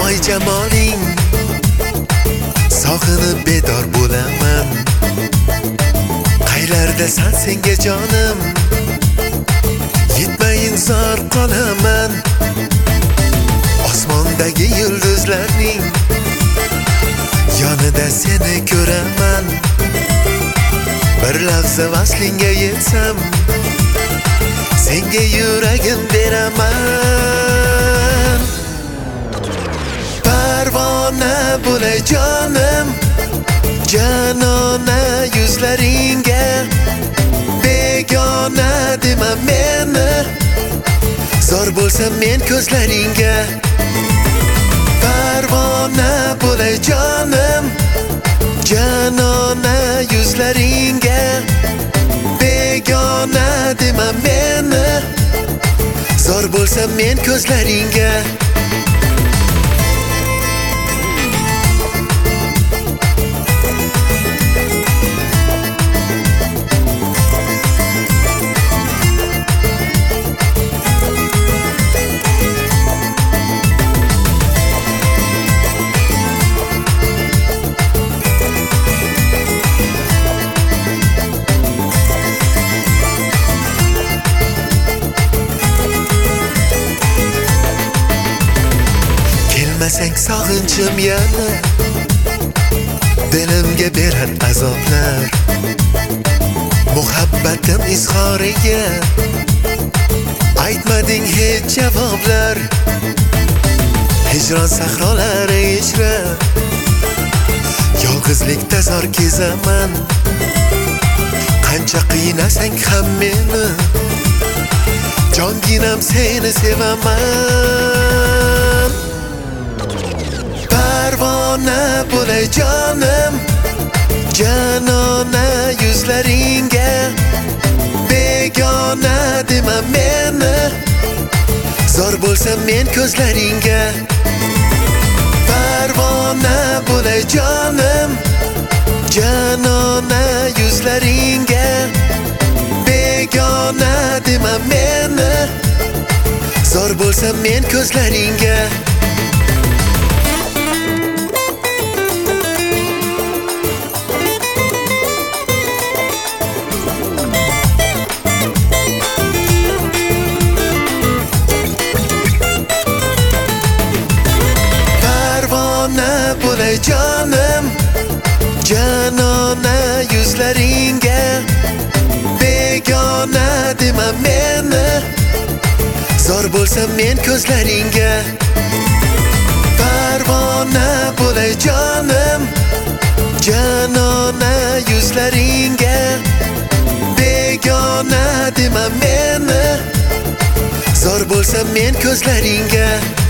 oy jamoling, sog'inib bedor bo'laman. Qaylardasan senga jonim, yetmayin zor qolaman. Osmondagi yulduzlarning yonida seni ko'raman. Bir lahza vaslingga yetsam, senga yuragim beraman. Parvona bo'lay jonim, janona yuzlaringga, begona dema meni, zor bo'lsam men ko'zlaringga. Parvona bo'lay jonim, janona yuzlaringga, begona dema meni, zor bo'lsam men ko'zlaringga. Kelmasang sog'inchim yana, dilimga berar azoblar. Muhabbatim izhoriga aytmading hech javoblar. Hijron sahrolari ichra yolg'izlikda zor kezaman. Qancha qiynasang ham meni, jonginam seni sevaman. Parvona bo'lay jonim, janona yuzlaringga, begona dema meni, zor bo'lsam men ko'zlaringga. Parvona bo'lay jonim, janona yuzlaringga, begona dema meni, zor bo'lsam men ko'zlaringga. Bo'lay jonim, janona yuzlaringga, begona dema meni, zor bo'lsam men ko'zlaringga. Parvona bo'lay jonim, janona yuzlaringga, begona dema meni, zor bo'lsam men ko'zlaringga.